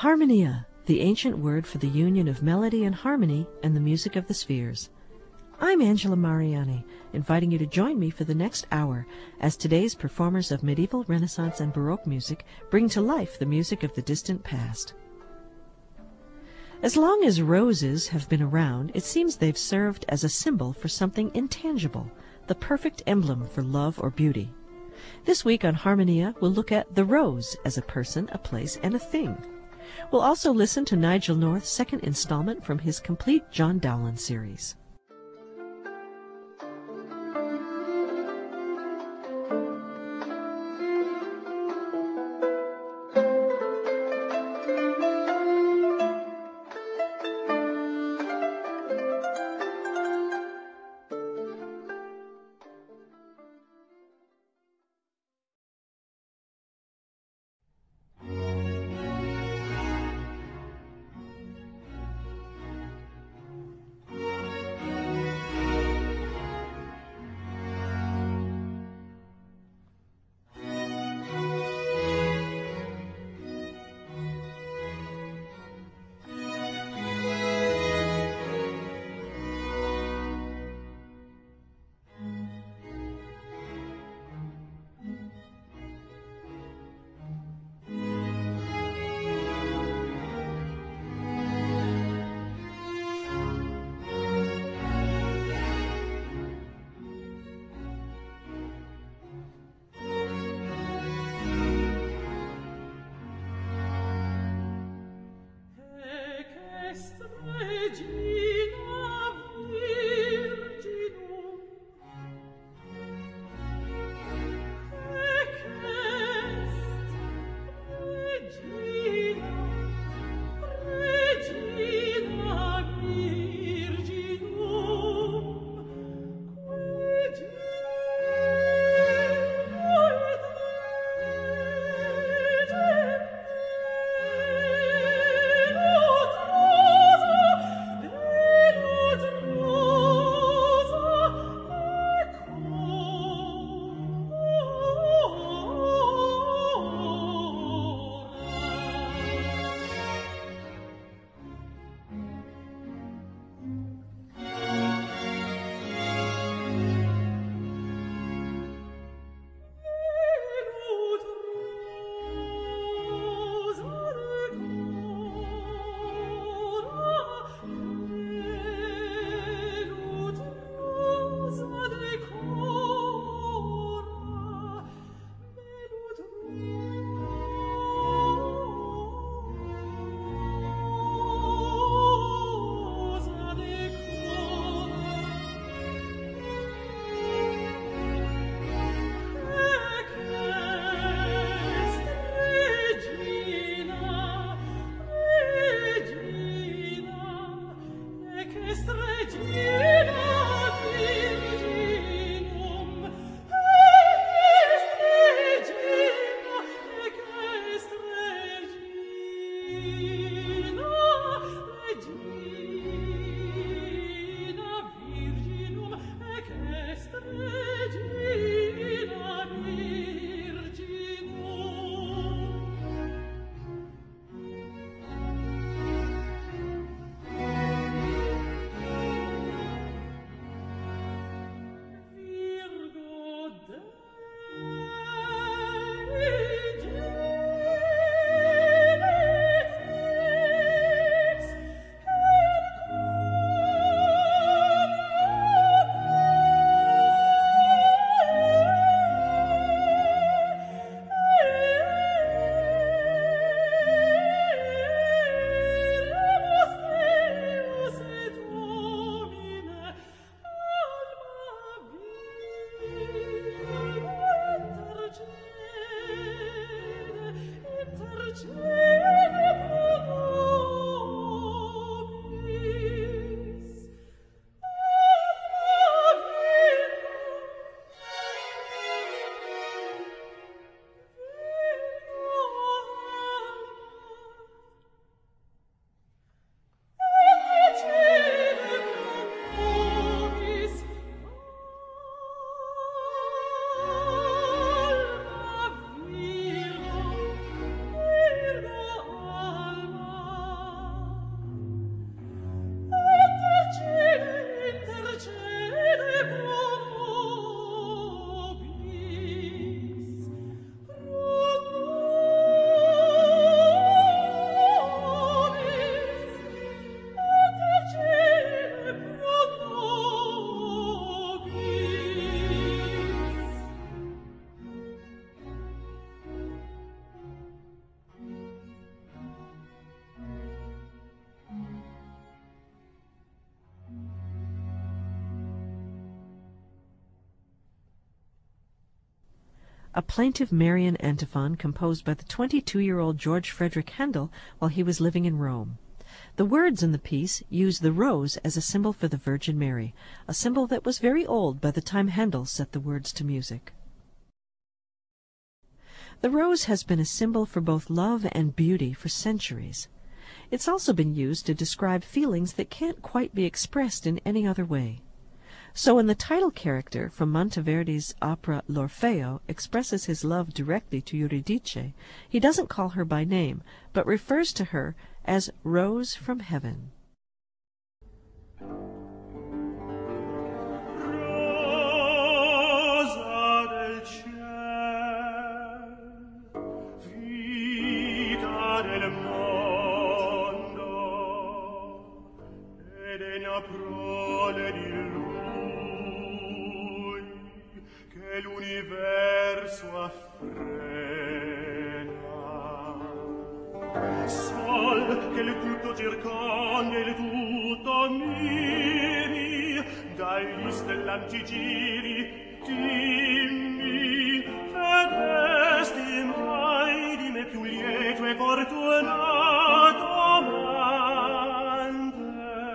Harmonia, the ancient word for the union of melody and harmony and the music of the spheres. I'm Angela Mariani, inviting you to join me for the next hour as today's performers of medieval, Renaissance, and Baroque music bring to life the music of the distant past. As long as roses have been around, it seems they've served as a symbol for something intangible, the perfect emblem for love or beauty. This week on Harmonia, we'll look at the rose as a person, a place, and a thing. We'll also listen to Nigel North's second installment from his complete John Dowland series. a plaintive Marian antiphon composed by the 22-year-old George Frederick Handel while he was living in Rome. The words in the piece use the rose as a symbol for the Virgin Mary, a symbol that was very old by the time Handel set the words to music. The rose has been a symbol for both love and beauty for centuries. It's also been used to describe feelings that can't quite be expressed in any other way. So when the title character from Monteverdi's opera L'Orfeo expresses his love directly to Eurydice, he doesn't call her by name, but refers to her as Rose from Heaven. L'universo affrena, sol che il tutto circonda e il tutto miri, dagli stellanti giri, dimmi, vedesti mai di me più lieto e fortunato amante?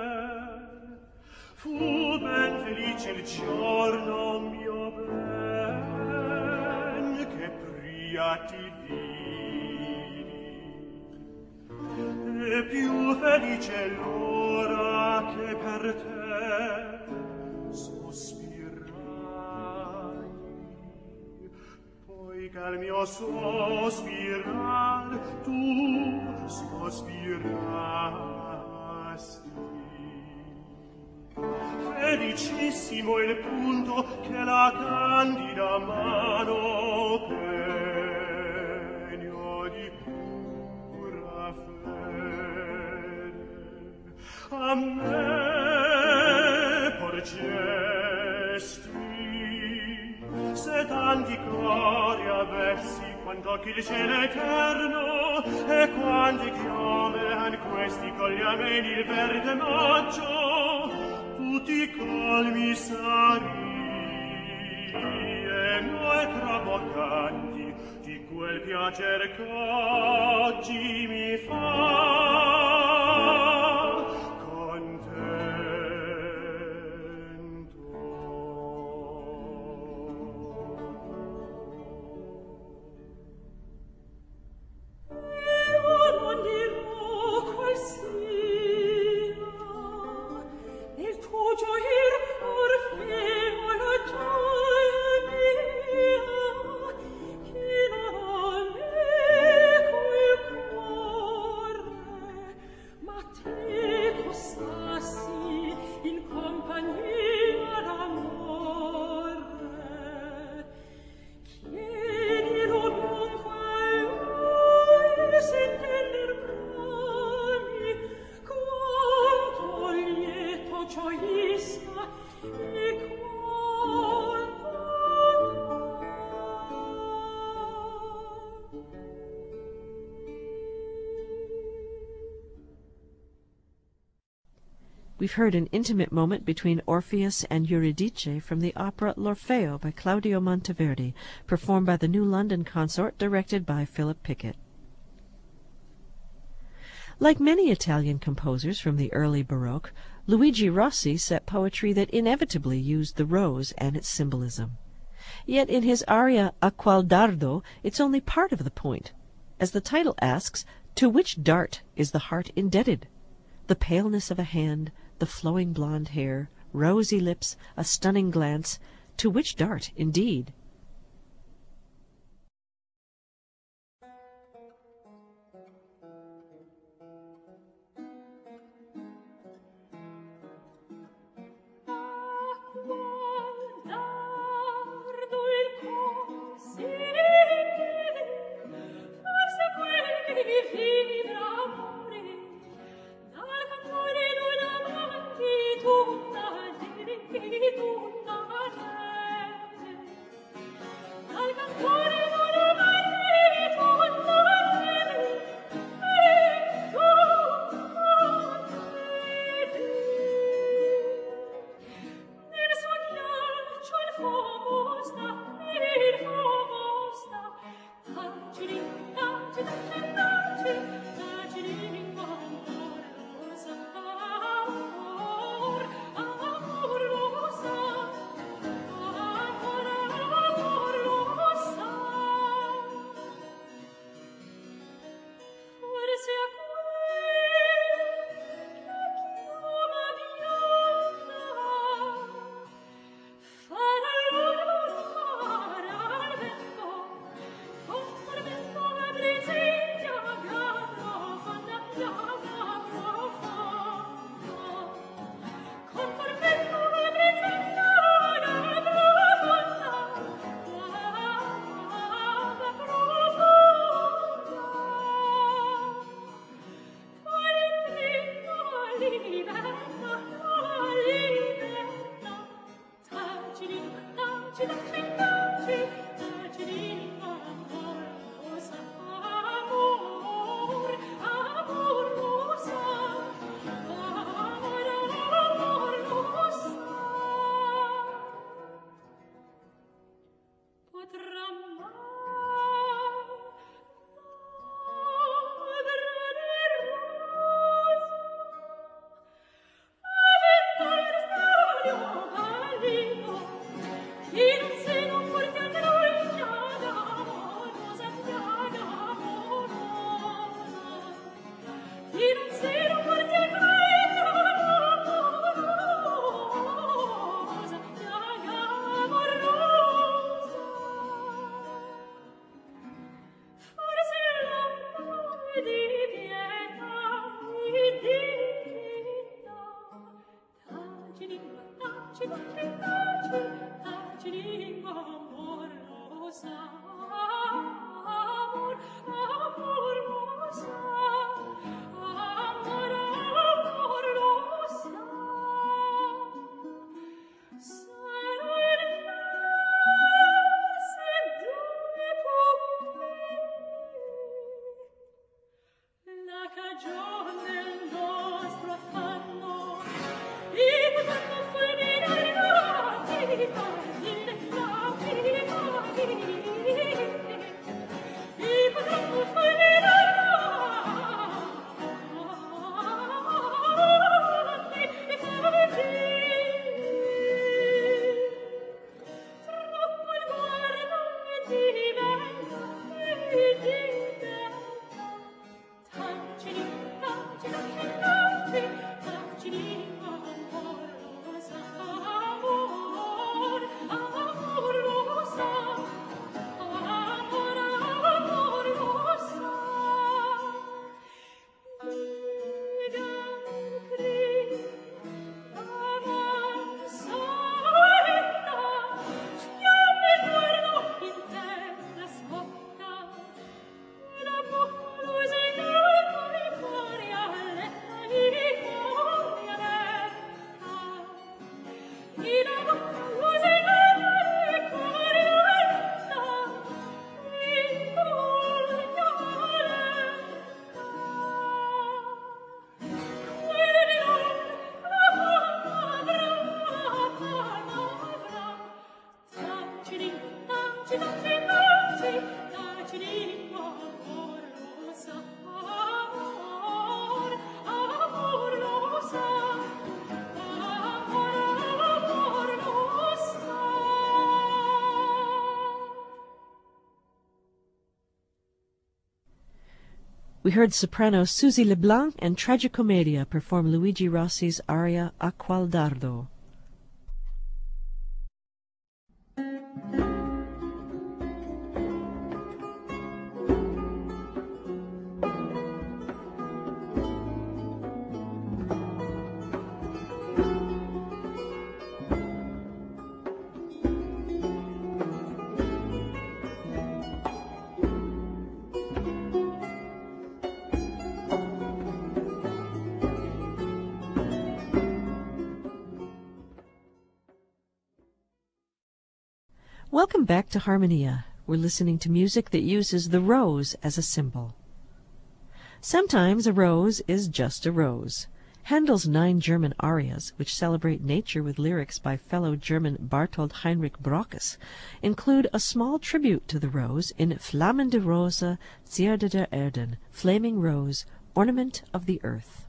Fu ben felice il giorno mio ben, che pria ti vidi, e più felice l'ora che per te sospirai, poi che al mio sospirar tu sospirasti. Felicissimo il punto che la candida mano pegno di pura fede a me porgesti. Se tanti cori avessi quanto che il cielo eterno e quanti chiome an questi con gli ameni il verde maggio, tutti colmi sari e noi traboccanti di quel piacer che oggi mi fa contento. Io non dirò qual sia il tuo gioir Orfeo la gioia mia, che non ho meco il cuore, ma te costassi in compagnia d'amore. Chiedilo dunque a lui, se intender brami, quanto lieto gioisca e quanto We've heard an intimate moment between Orpheus and Eurydice from the opera L'Orfeo by Claudio Monteverdi, performed by the New London Consort, directed by Philip Pickett. Like many Italian composers from the early Baroque, Luigi Rossi set poetry that inevitably used the rose and its symbolism. Yet in his aria A qual dardo, it's only part of the point. As the title asks, to which dart is the heart indebted? The paleness of a hand, the flowing blonde hair, rosy lips, a stunning glance, to which dart, indeed? We heard soprano Susie LeBlanc and Tragicomedia perform Luigi Rossi's aria A Qual Dardo. Welcome back to Harmonia. We're listening to music that uses the rose as a symbol. Sometimes a rose is just a rose. Handel's 9 German arias, which celebrate nature with lyrics by fellow German Barthold Heinrich Brockes, include a small tribute to the rose in Flammende Rose, Zierde der Erden, Flaming Rose, Ornament of the Earth.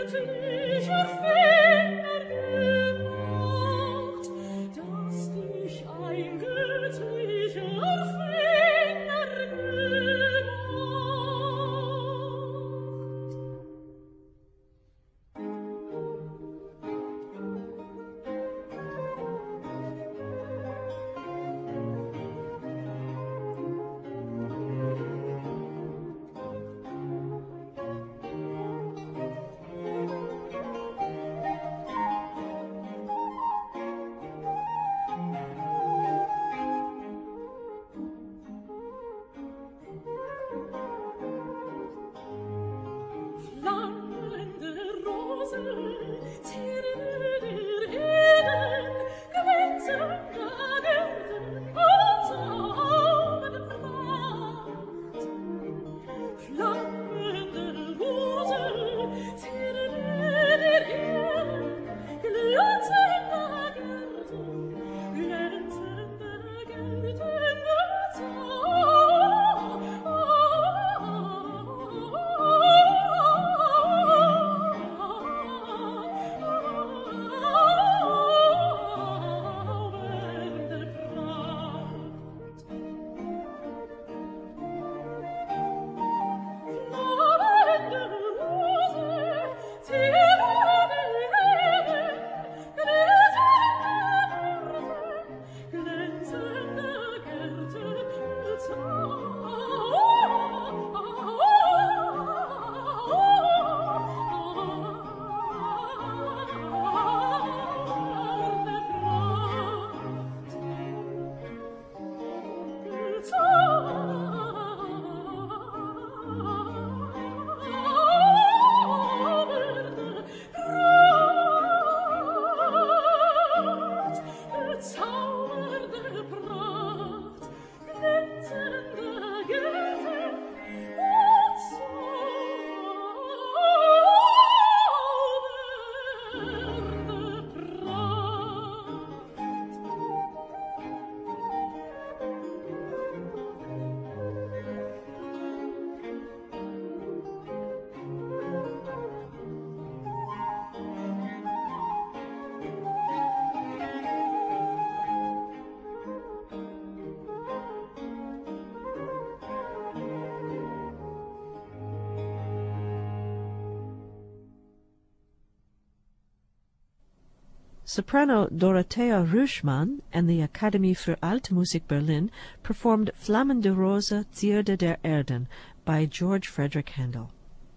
Soprano Dorothea Rüschmann and the Akademie für Alte Musik Berlin performed Flammende Rose, Zierde der Erden by George Frederick Handel.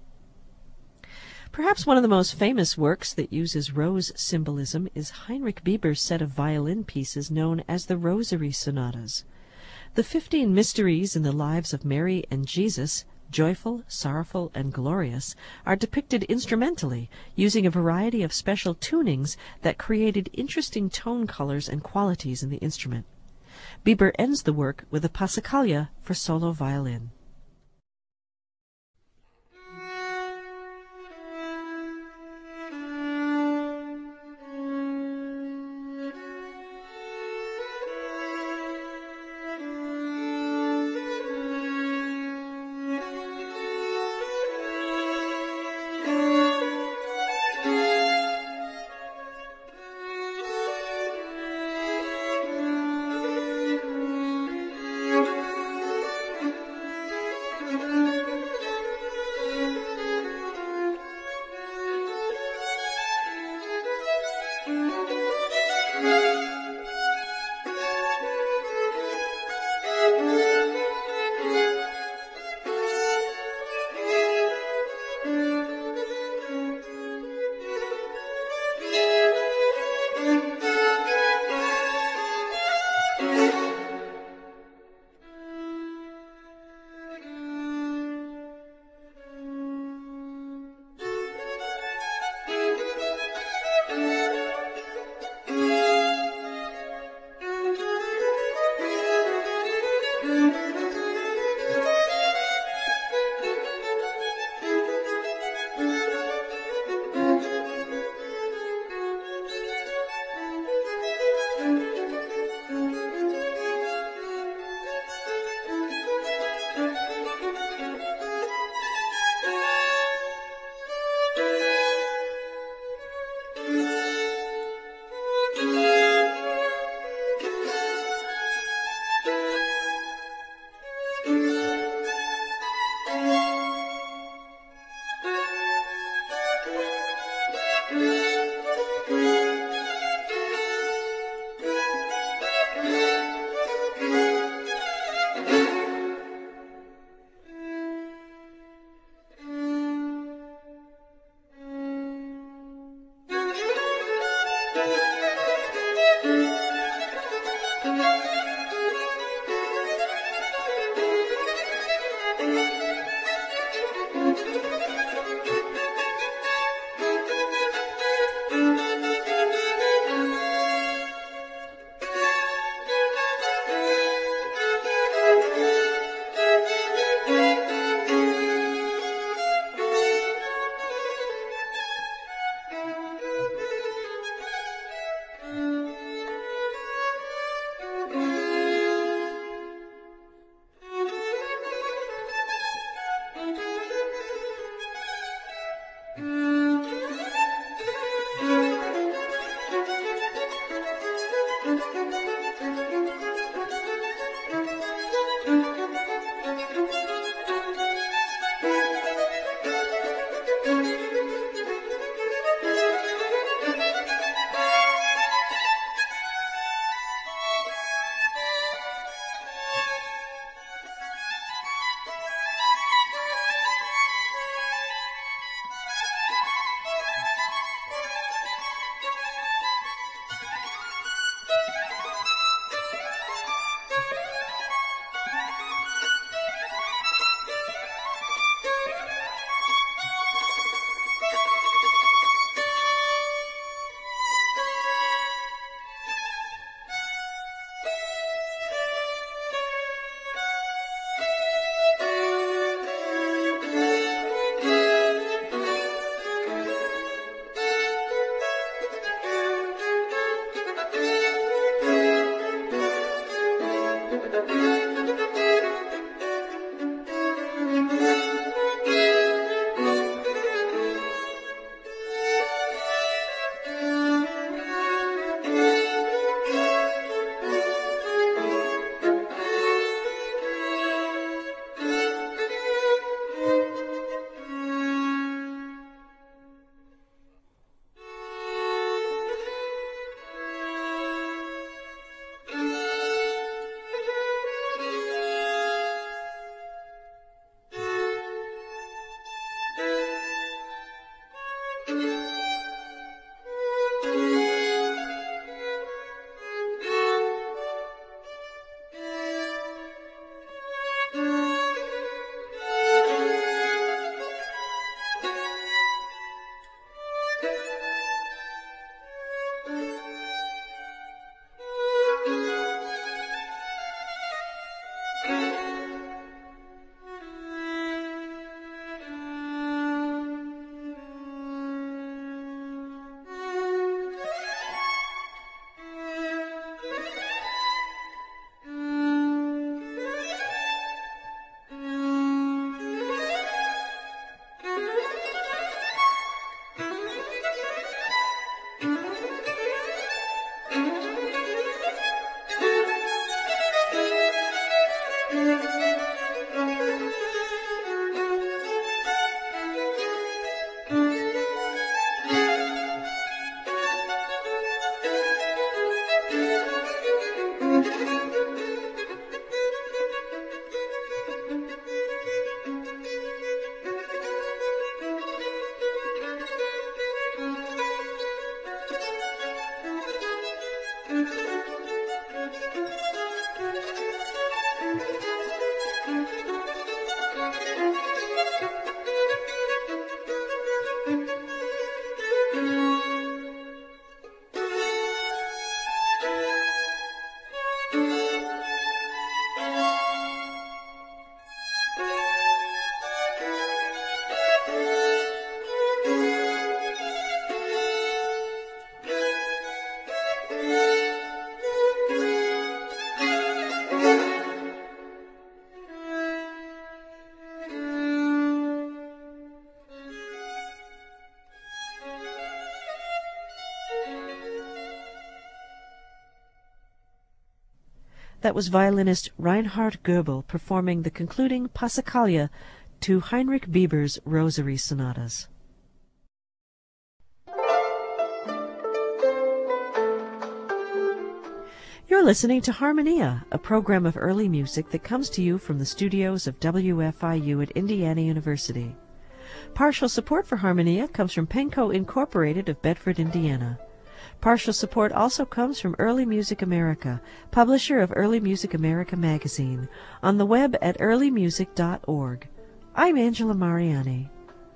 Perhaps one of the most famous works that uses rose symbolism is Heinrich Bieber's set of violin pieces known as the Rosary Sonatas. The 15 mysteries in the lives of Mary and Jesus, joyful, sorrowful, and glorious, are depicted instrumentally, using a variety of special tunings that created interesting tone colors and qualities in the instrument. Bieber ends the work with a Passacaglia for solo violin. That was violinist Reinhard Goebel performing the concluding Passacaglia to Heinrich Bieber's Rosary Sonatas. You're listening to Harmonia, a program of early music that comes to you from the studios of WFIU at Indiana University. Partial support for Harmonia comes from Penco Incorporated of Bedford, Indiana. Partial support also comes from Early Music America, publisher of Early Music America magazine, on the web at earlymusic.org. I'm Angela Mariani.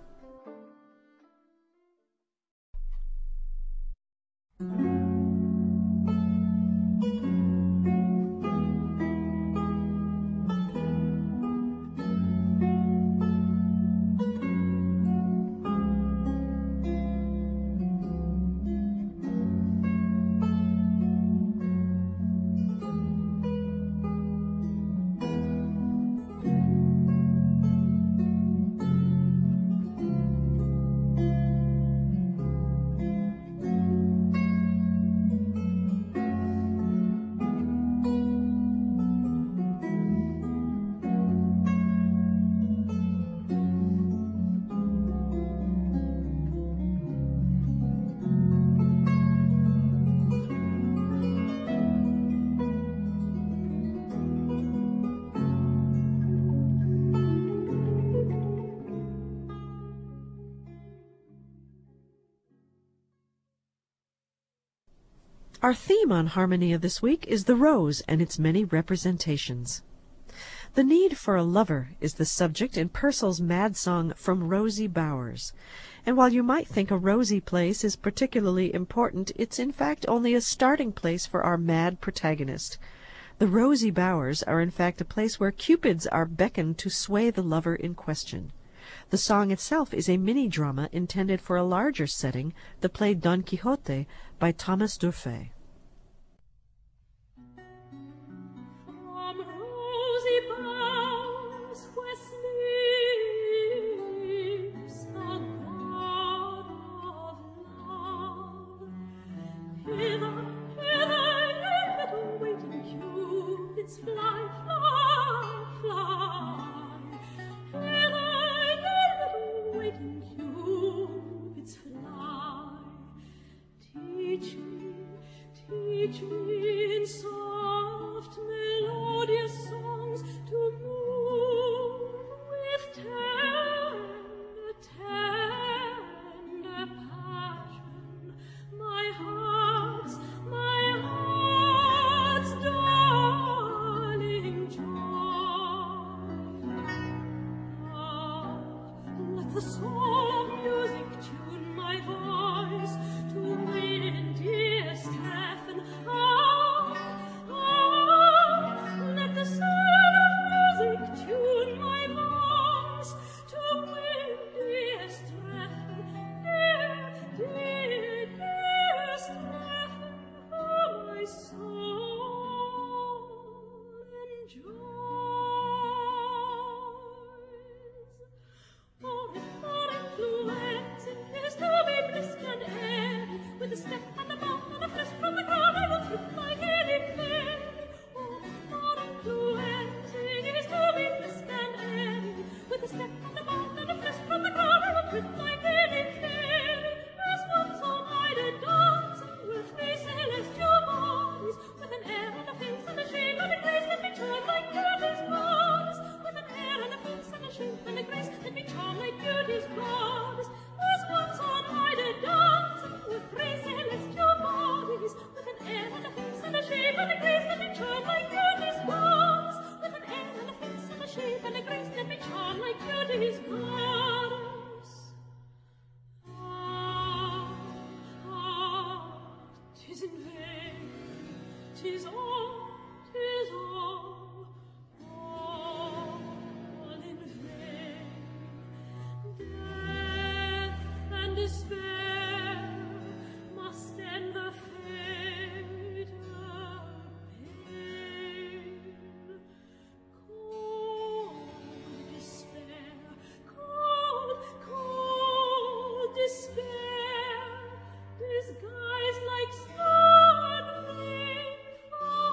Our theme on Harmonia this week is the rose and its many representations. The need for a lover is the subject in Purcell's mad song From Rosy Bowers. And while you might think a rosy place is particularly important, it's in fact only a starting place for our mad protagonist. The rosy bowers are in fact a place where cupids are beckoned to sway the lover in question. The song itself is a mini-drama intended for a larger setting, the play Don Quixote by Thomas Durfey. From rosy boughs where sleeps the god of love, hither, little waiting cupids fly, waiting cupids fly. Teach me in soft melodious songs to move with tender passion my heart's darling joy. Let the soul of music tune my voice to win dear Stephen. Let the soul of music tune my voice to win dear Stephen, dear Stephen, for my soul enjoys. For influence it is to be brisk and airy, with a step and a bound and a frisk from the ground I will trip my giddy fairy. For influence it is to be brisk and airy, with a step and a bound and a frisk from the ground I will trip my giddy fairy. As once on I did dancing with three celestial bodies, with an air and a face and a shape and a grace, let me turn like beauty's goddess. With an air and a face and a shape and a grace, let me charm like beauty's goddess. As once on I did dancing with three celestial bodies, with an air and a face and a shape and a grace, let me charm like beauty's goddess. With an air and a face and a shape and a grace, let me charm like beauty's goddess. Tis in vain, tis all in vain. Death and despair must end the fatal pain. Cold despair, cold despair, disguised like starving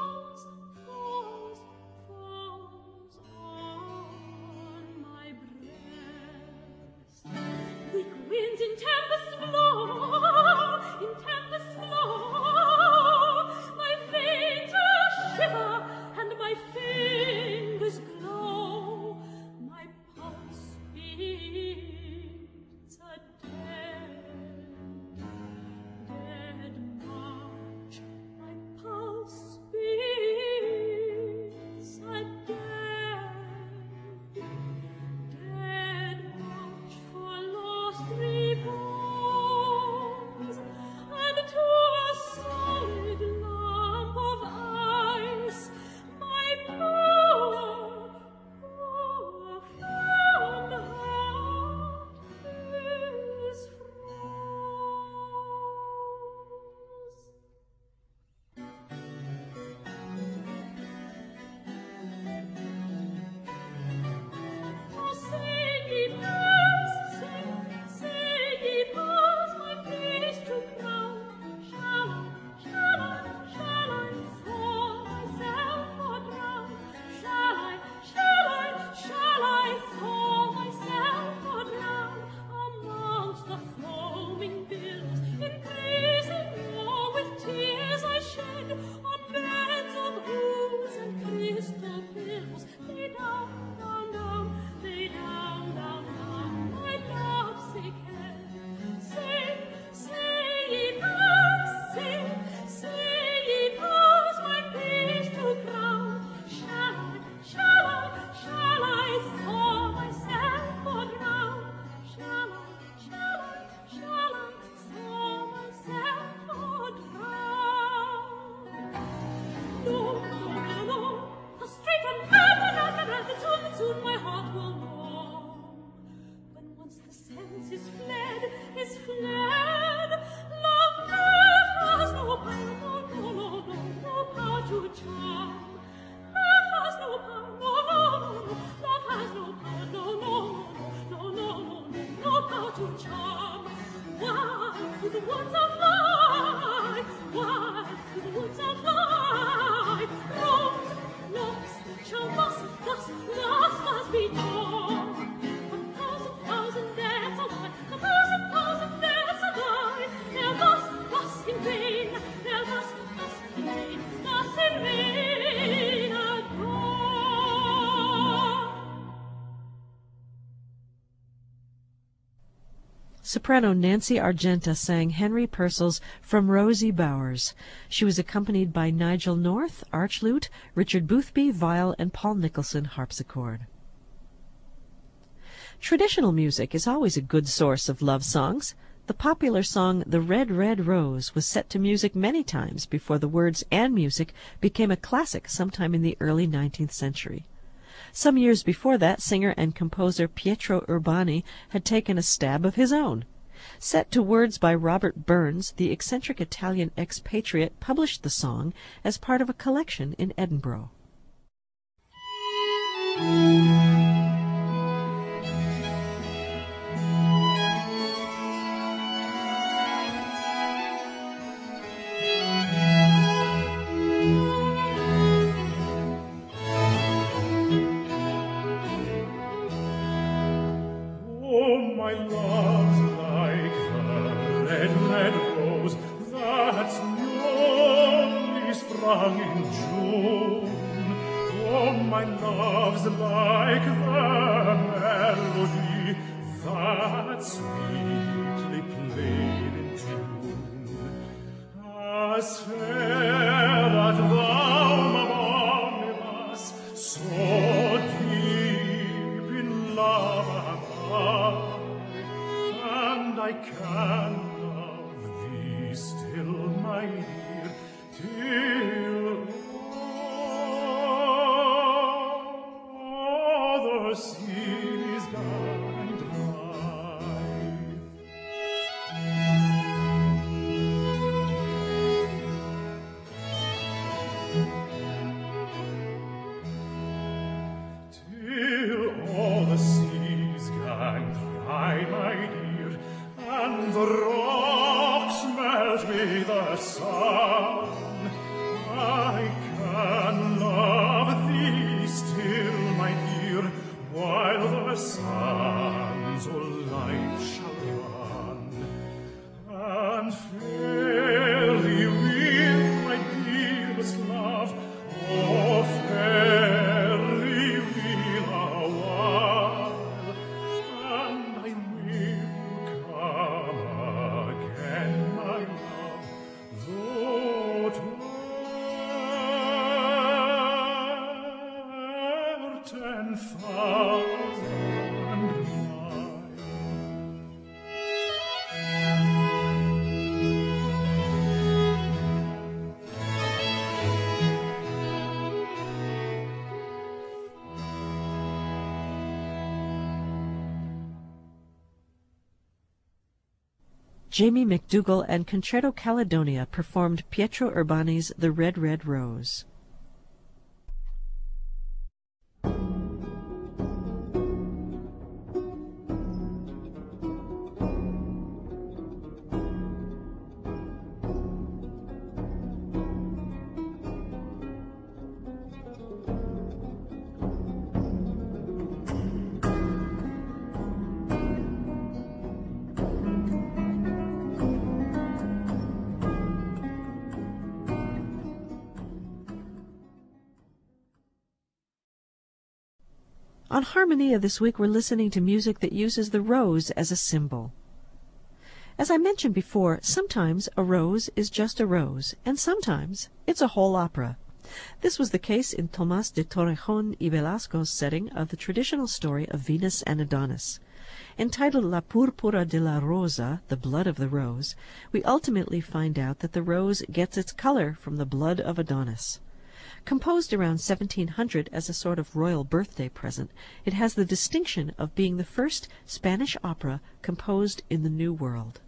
Soprano Nancy Argenta sang Henry Purcell's From Rosy Bowers. She was accompanied by Nigel North, archlute, Richard Boothby, viol, and Paul Nicholson, harpsichord. Traditional music is always a good source of love songs. The popular song The Red, Red Rose was set to music many times before the words and music became a classic sometime in the early 19th century. Some years before that, singer and composer Pietro Urbani had taken a stab of his own. Set to words by Robert Burns, the eccentric Italian expatriate published the song as part of a collection in Edinburgh. My love's like the red, red rose that's newly sprung in June. Oh, my love's like the melody that's sweetly played in tune. As fair art thou among us, so deep in love am I. I can love thee still, my dear, till all the seas gone dry. Till all the seas gone dry, my dear, and the rocks melt with the sun, I can love thee still, my dear, while the sands of life shall run. And fairly will my dearest love, oh, fairly will a while, and I will come again, my love, though 'twere 10,000 miles. Jamie McDougall and Concerto Caledonia performed Pietro Urbani's The Red, Red Rose. On Harmonia this week, we're listening to music that uses the rose as a symbol. As I mentioned before, sometimes a rose is just a rose, and sometimes it's a whole opera. This was the case in Tomás de Torrejón y Velasco's setting of the traditional story of Venus and Adonis. Entitled La Púrpura de la Rosa, the blood of the rose, we ultimately find out that the rose gets its color from the blood of Adonis. Composed around 1700 as a sort of royal birthday present, it has the distinction of being the first Spanish opera composed in the New World.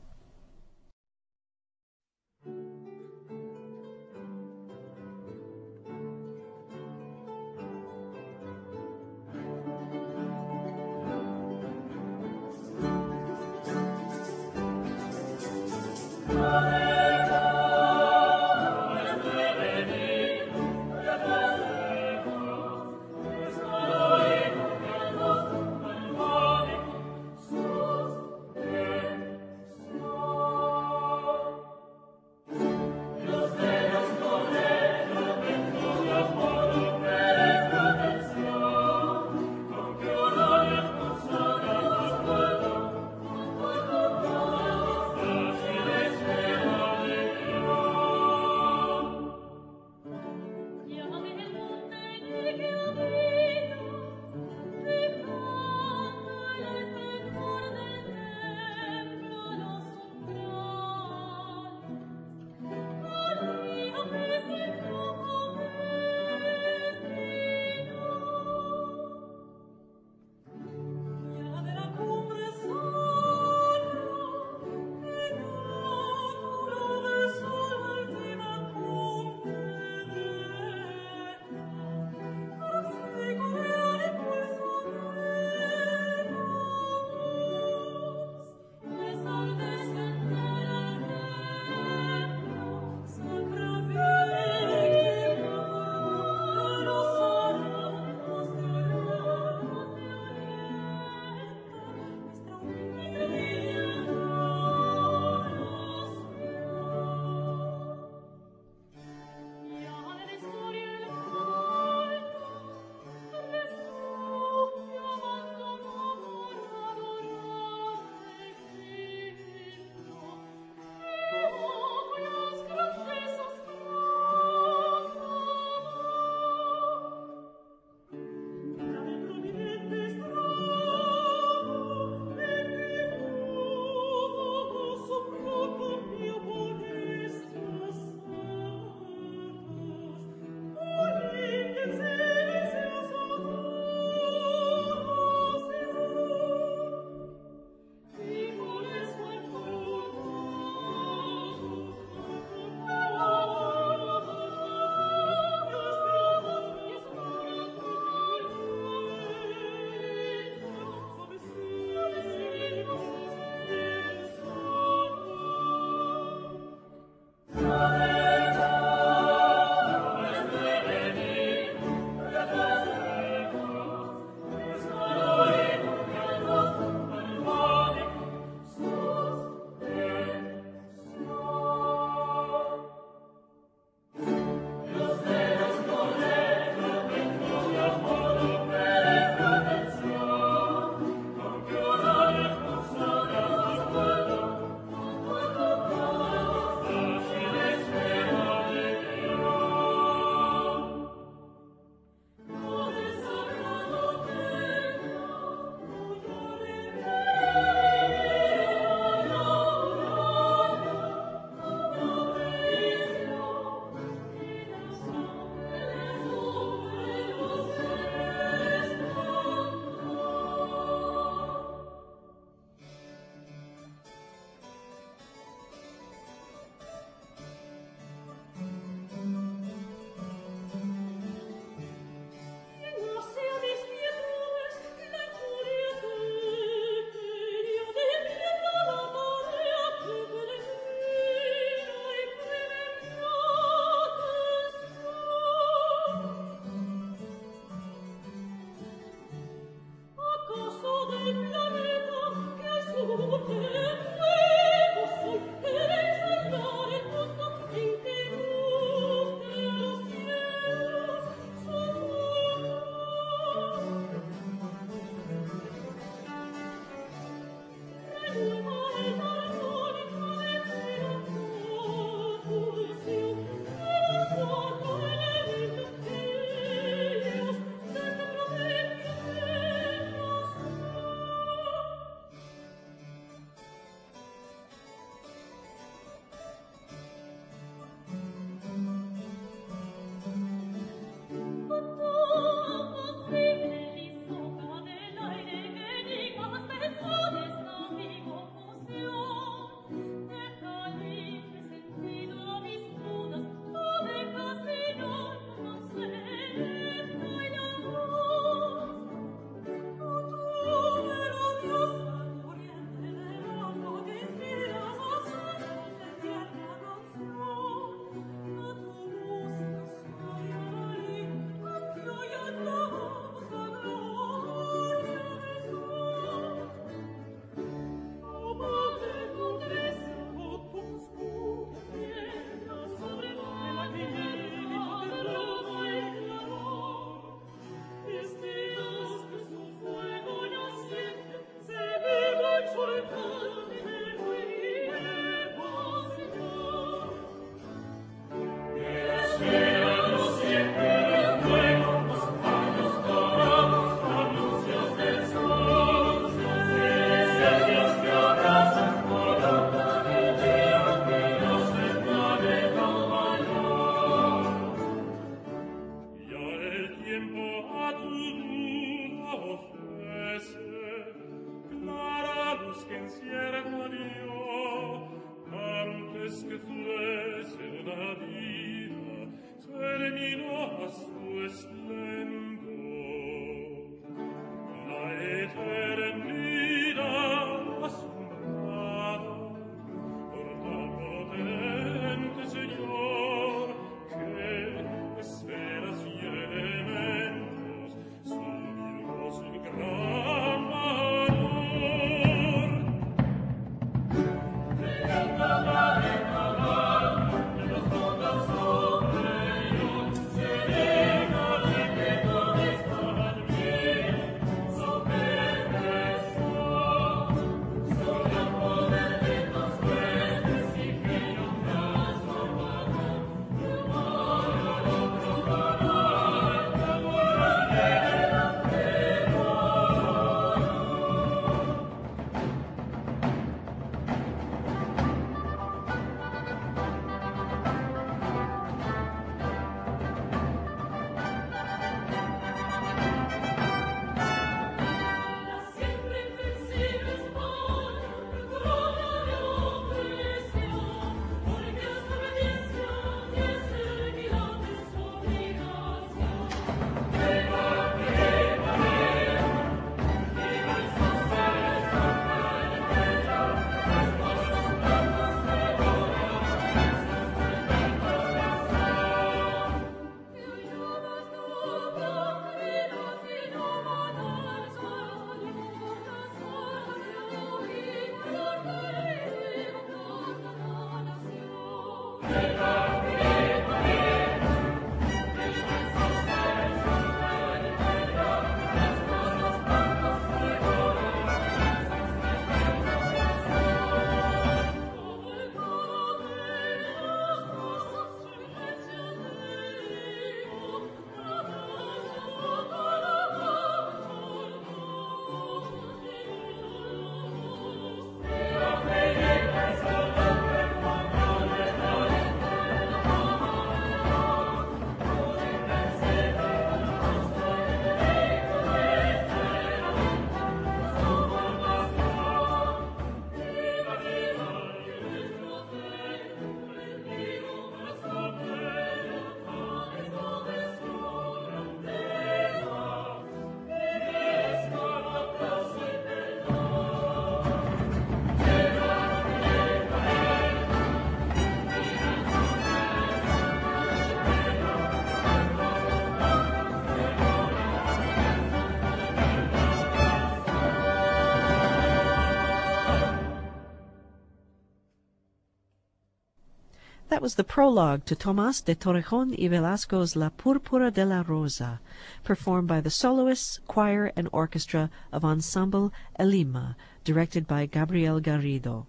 That was the prologue to Tomás de Torrejón y Velasco's La Púrpura de la Rosa, performed by the soloists, choir, and orchestra of Ensemble Elima, directed by Gabriel Garrido.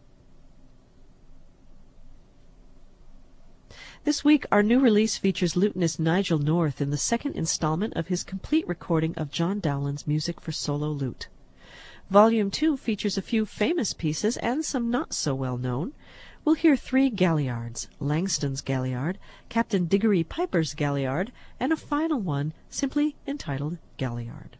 This week, our new release features lutenist Nigel North in the second installment of his complete recording of John Dowland's music for solo lute. Volume 2 features a few famous pieces and some not so well known. We'll hear 3 Galliards, Langston's Galliard, Captain Diggory Piper's Galliard, and a final one simply entitled Galliard.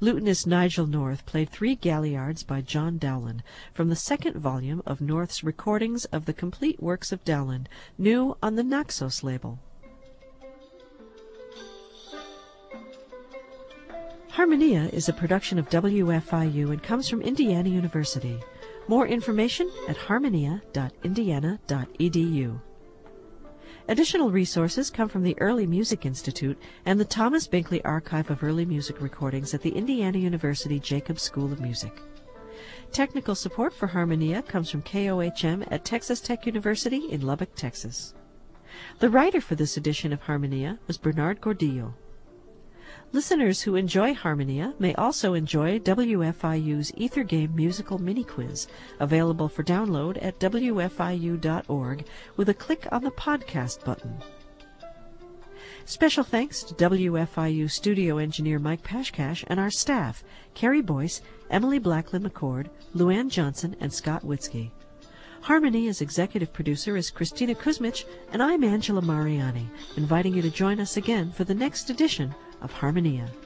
Lutenist Nigel North played 3 Galliards by John Dowland from the 2nd volume of North's recordings of the complete works of Dowland, new on the Naxos label. Harmonia is a production of WFIU and comes from Indiana University. More information at harmonia.indiana.edu. Additional resources come from the Early Music Institute and the Thomas Binkley Archive of Early Music Recordings at the Indiana University Jacobs School of Music. Technical support for Harmonia comes from KOHM at Texas Tech University in Lubbock, Texas. The writer for this edition of Harmonia was Bernard Gordillo. Listeners who enjoy Harmonia may also enjoy WFIU's Ether Game musical mini-quiz, available for download at wfiu.org with a click on the podcast button. Special thanks to WFIU studio engineer Mike Pashkash and our staff, Carrie Boyce, Emily Blacklin McCord, Luann Johnson, and Scott Witzke. Harmonia's executive producer is Christina Kuzmich, and I'm Angela Mariani, inviting you to join us again for the next edition of Harmonia.